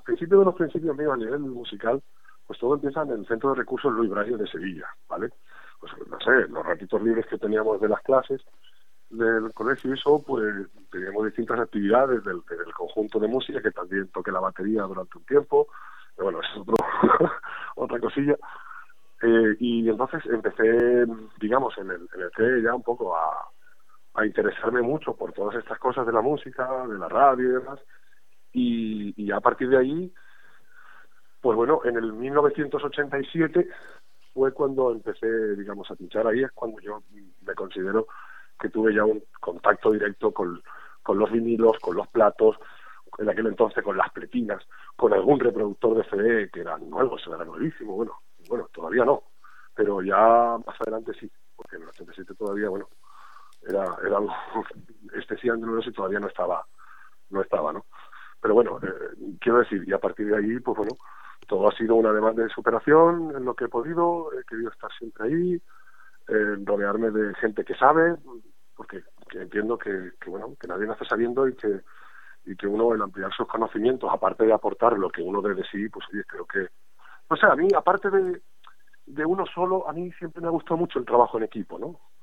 principios de los principios míos a nivel musical, pues todo empieza en el Centro de Recursos Luis Braille de Sevilla, ¿vale? Pues no sé, los ratitos libres que teníamos de las clases del colegio y eso, pues teníamos distintas actividades del conjunto de música, que también toqué la batería durante un tiempo, pero bueno, es otra cosilla. Y entonces empecé, digamos, en el CE ya un poco a interesarme mucho por todas estas cosas de la música, de la radio y demás, y a partir de ahí, pues bueno, en el 1987 fue cuando empecé, digamos, a pinchar. Ahí es cuando yo me considero que tuve ya un contacto directo con los vinilos, con los platos, en aquel entonces con las pletinas, con algún reproductor de CD que eran nuevos, era nuevísimo, bueno, todavía no, pero ya más adelante sí, porque en el 87 todavía, bueno, era este sí Android y todavía no estaba, ¿no? Pero bueno, quiero decir, y a partir de ahí, pues bueno, todo ha sido una demanda de superación en lo que he podido, he querido estar siempre ahí, rodearme de gente que sabe, porque que entiendo que bueno, que nadie nace sabiendo y que uno, el ampliar sus conocimientos, aparte de aportar lo que uno dé de sí, pues oye, creo que, no sé, a mí, aparte de uno solo, a mí siempre me ha gustado mucho el trabajo en equipo, ¿no?